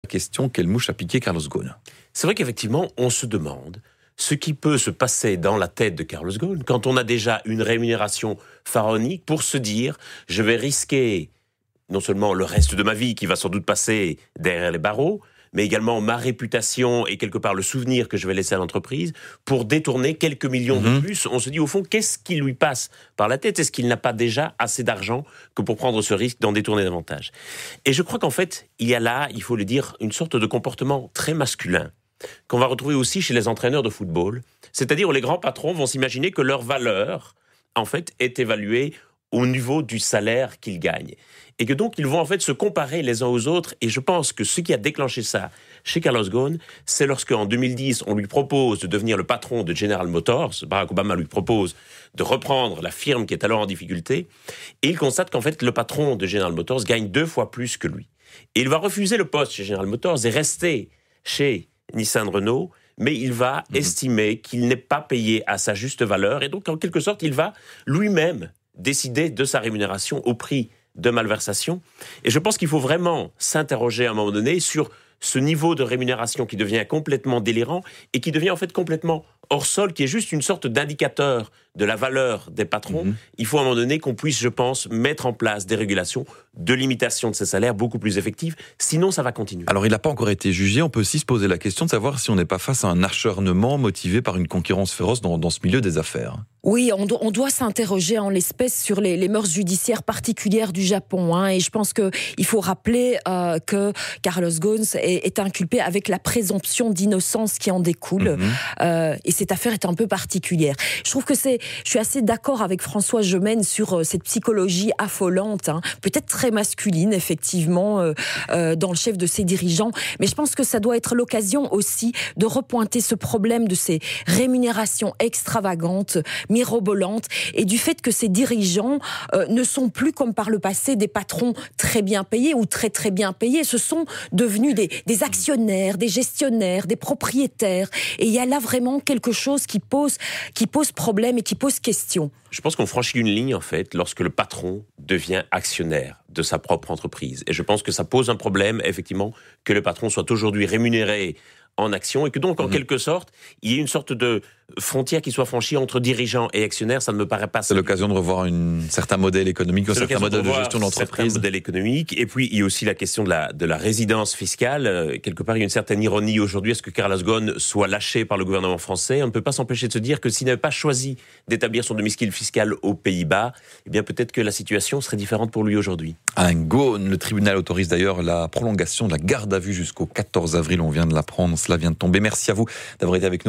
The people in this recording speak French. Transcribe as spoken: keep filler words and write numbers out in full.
question, quelle mouche a piqué Carlos Ghosn ? C'est vrai qu'effectivement, on se demande ce qui peut se passer dans la tête de Carlos Ghosn quand on a déjà une rémunération pharaonique pour se dire « je vais risquer non seulement le reste de ma vie qui va sans doute passer derrière les barreaux, mais également ma réputation et quelque part le souvenir que je vais laisser à l'entreprise pour détourner quelques millions mmh. de plus ». On se dit au fond, qu'est-ce qui lui passe par la tête ? Est-ce qu'il n'a pas déjà assez d'argent que pour prendre ce risque d'en détourner davantage ? Et je crois qu'en fait, il y a là, il faut le dire, une sorte de comportement très masculin qu'on va retrouver aussi chez les entraîneurs de football, c'est-à-dire où les grands patrons vont s'imaginer que leur valeur, en fait, est évaluée au niveau du salaire qu'ils gagnent. Et que donc, ils vont en fait se comparer les uns aux autres. Et je pense que ce qui a déclenché ça chez Carlos Ghosn, c'est lorsqu'en deux mille dix, on lui propose de devenir le patron de General Motors. Barack Obama lui propose de reprendre la firme qui est alors en difficulté. Et il constate qu'en fait, le patron de General Motors gagne deux fois plus que lui. Et il va refuser le poste chez General Motors et rester chez Nissan Renault, mais il va mmh. estimer qu'il n'est pas payé à sa juste valeur. Et donc, en quelque sorte, il va lui-même décider de sa rémunération au prix de malversation. Et je pense qu'il faut vraiment s'interroger à un moment donné sur ce niveau de rémunération qui devient complètement délirant et qui devient en fait complètement hors sol, qui est juste une sorte d'indicateur de la valeur des patrons. Mmh. Il faut à un moment donné qu'on puisse, je pense, mettre en place des régulations de limitation de ces salaires beaucoup plus effectives. Sinon, ça va continuer. Alors, il n'a pas encore été jugé. On peut aussi se poser la question de savoir si on n'est pas face à un acharnement motivé par une concurrence féroce dans, dans ce milieu des affaires. Oui, on, do- on doit s'interroger en l'espèce sur les, les mœurs judiciaires particulières du Japon. Hein, et je pense qu'il faut rappeler euh, que Carlos Ghosn est, est inculpé avec la présomption d'innocence qui en découle. Mmh. Euh, et cette affaire est un peu particulière. Je trouve que c'est... Je suis assez d'accord avec François Gemène sur euh, cette psychologie affolante, hein, peut-être très masculine, effectivement, euh, euh, dans le chef de ses dirigeants. Mais je pense que ça doit être l'occasion aussi de repointer ce problème de ces rémunérations extravagantes, mirobolantes, et du fait que ces dirigeants euh, ne sont plus, comme par le passé, des patrons très bien payés ou très très bien payés. Ce sont devenus des, des actionnaires, des gestionnaires, des propriétaires. Et il y a là vraiment quelque chose qui pose, qui pose problème et qui pose question. Je pense qu'on franchit une ligne, en fait, lorsque le patron devient actionnaire de sa propre entreprise. Et je pense que ça pose un problème, effectivement, que le patron soit aujourd'hui rémunéré en action et que donc, en mmh. quelque sorte, il y ait une sorte de frontière qui soit franchie entre dirigeants et actionnaires. Ça ne me paraît pas... C'est l'occasion de revoir un certain modèle économique, un certain modèle de, de gestion d'entreprise. Certain modèle économique. Et puis, il y a aussi la question de la, de la résidence fiscale. Euh, quelque part, il y a une certaine ironie aujourd'hui à ce que Carlos Ghosn soit lâché par le gouvernement français. On ne peut pas s'empêcher de se dire que s'il n'avait pas choisi d'établir son domicile fiscal aux Pays-Bas, eh bien, peut-être que la situation serait différente pour lui aujourd'hui. Un Ghosn, le tribunal autorise d'ailleurs la prolongation de la garde à vue jusqu'au quatorze avril. On vient de l'apprendre, cela vient de tomber. Merci à vous d'avoir été avec nous.